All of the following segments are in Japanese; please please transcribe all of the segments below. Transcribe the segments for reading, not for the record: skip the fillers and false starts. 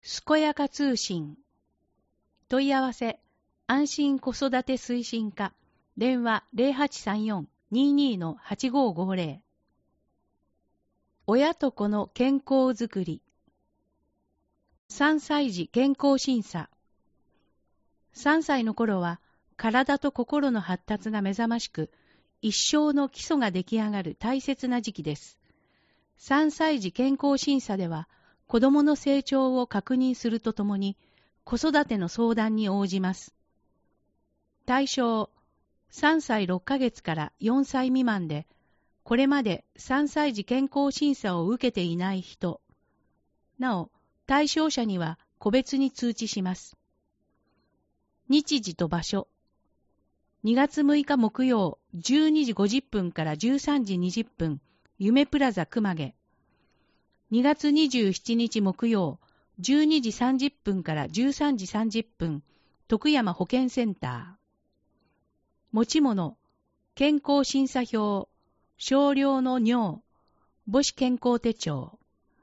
すこやか通信。問い合わせ、安心子育て推進課、電話 0834-22-8550。親と子の健康づくり。3歳児健康審査。3歳の頃は、体と心の発達が目覚ましく、一生の基礎が出来上がる大切な時期です。3歳児健康審査では、子どもの成長を確認するとともに、子育ての相談に応じます。対象、3歳6ヶ月から4歳未満で、これまで3歳児健康審査を受けていない人。なお、対象者には個別に通知します。日時と場所。2月6日木曜、12時50分から13時20分、夢プラザ熊毛。2月27日木曜、12時30分から13時30分、徳山保健センター。持ち物、健康審査票、少量の尿、母子健康手帳。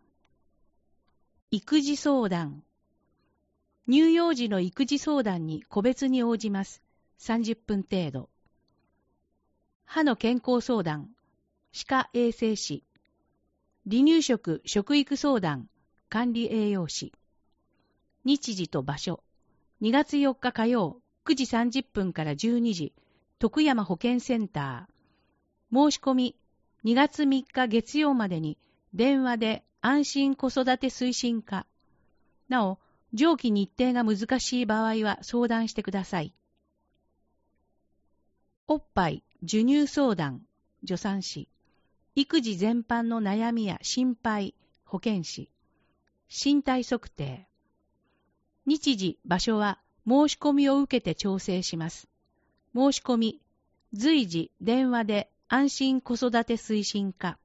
育児相談。乳幼児の育児相談に個別に応じます。30分程度。歯の健康相談、歯科衛生士。離乳食・食育相談、管理栄養士。日時と場所。2月4日火曜、9時30分から12時、徳山保健センター。申し込み、2月3日月曜までに、電話で安心子育て推進課。なお、上記日程が難しい場合は相談してください。おっぱい、授乳相談、助産師。育児全般の悩みや心配、保健師。身体測定。日時、場所は申し込みを受けて調整します。申し込み、随時電話で安心子育て推進課。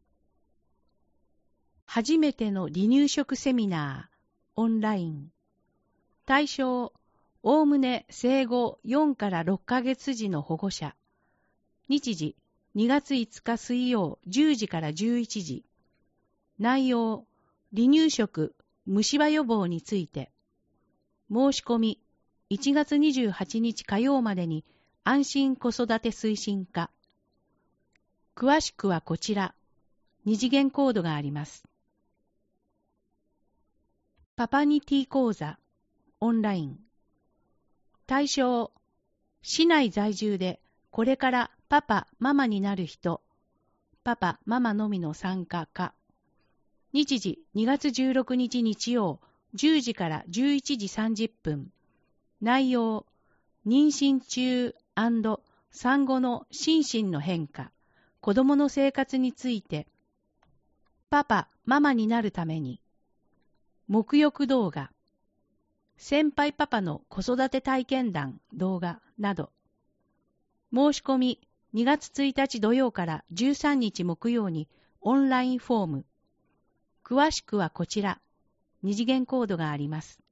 初めての離乳食セミナー、オンライン。対象、おおむね生後4から6ヶ月時の保護者。日時、2月5日水曜10時から11時。内容、離乳食、虫歯予防について。申し込み、1月28日火曜までに安心子育て推進課。詳しくはこちら。2次元コードがあります。パパニティ講座、オンライン。対象、市内在住でこれからパパ、ママになる人。パパ、ママのみの参加か。日時2月16日日曜10時から11時30分。内容、妊娠中&産後の心身の変化、子供の生活について、パパ、ママになるために、沐浴動画、先輩パパの子育て体験談動画など。申し込み2月1日土曜から13日木曜にオンラインフォーム。詳しくはこちら。2次元コードがあります。